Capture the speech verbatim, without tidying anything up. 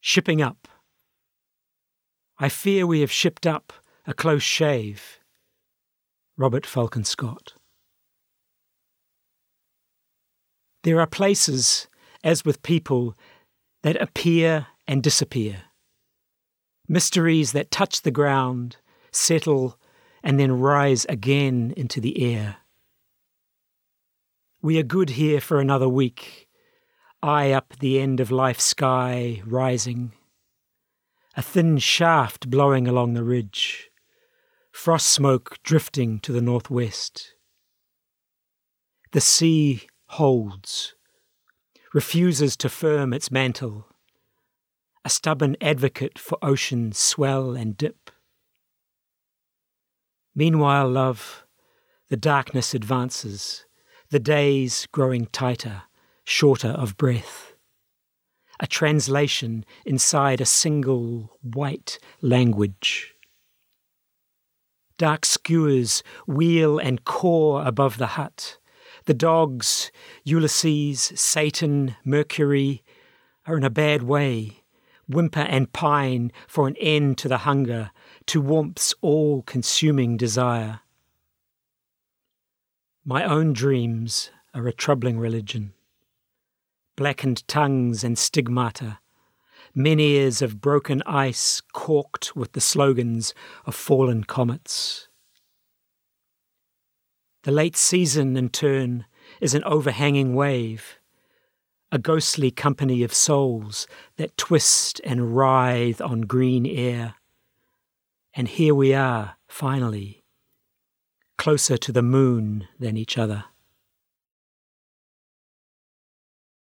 Shipping up. I fear we have shipped up a close shave. Robert Falcon Scott. There are places, as with people, that appear and disappear. Mysteries that touch the ground, settle, and then rise again into the air. We are good here for another week, eye up the end of life's sky rising. A thin shaft blowing along the ridge, frost smoke drifting to the northwest. The sea holds, refuses to firm its mantle, a stubborn advocate for ocean's swell and dip. Meanwhile, love, the darkness advances, the days growing tighter, shorter of breath. A translation inside a single white language. Dark skewers wheel and caw above the hut. The dogs, Ulysses, Satan, Mercury, are in a bad way, whimper and pine for an end to the hunger, to warmth's all-consuming desire. My own dreams are a troubling religion. Blackened tongues and stigmata, menhirs of broken ice corked with the slogans of fallen comets. The late season, in turn, is an overhanging wave, a ghostly company of souls that twist and writhe on green air. And here we are, finally, closer to the moon than each other.